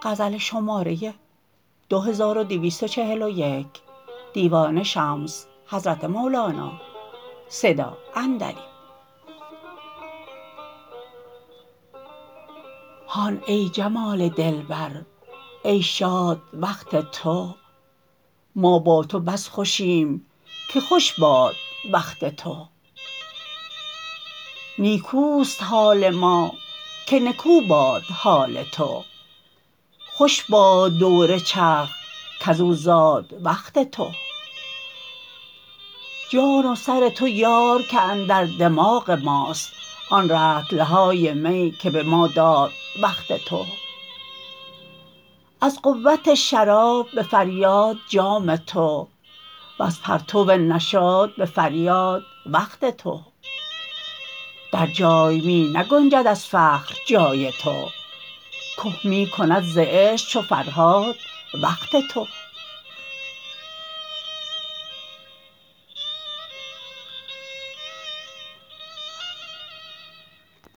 هان ای جمال دلبر ای شاد وقت تو ما با تو بس خوشیم که خوش باد وقت تو نیکوست حال ما که نکو باد حال تو خوش باد دور چرخ کز او زاد وقت تو جان و سر تو یار که اندر دماغ ماست آن رطل های می که به ما داد وقت تو از قوت شراب به فریاد جام تو وز پرتو نشاط به فریاد وقت تو در جای می نگنجد از فخر جای تو که می کند ز عشق چو فرهاد وقت تو